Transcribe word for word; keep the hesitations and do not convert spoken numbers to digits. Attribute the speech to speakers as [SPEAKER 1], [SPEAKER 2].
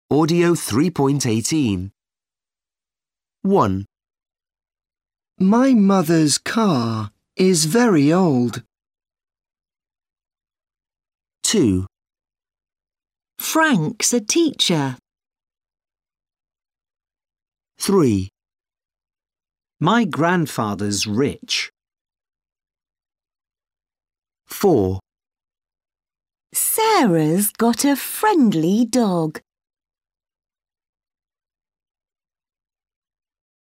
[SPEAKER 1] Audio three point eighteen. one.
[SPEAKER 2] My mother's car is very old.
[SPEAKER 1] two.
[SPEAKER 3] Frank's a teacher.
[SPEAKER 1] three.
[SPEAKER 4] My grandfather's rich.
[SPEAKER 1] four.
[SPEAKER 3] Sarah's got a friendly dog.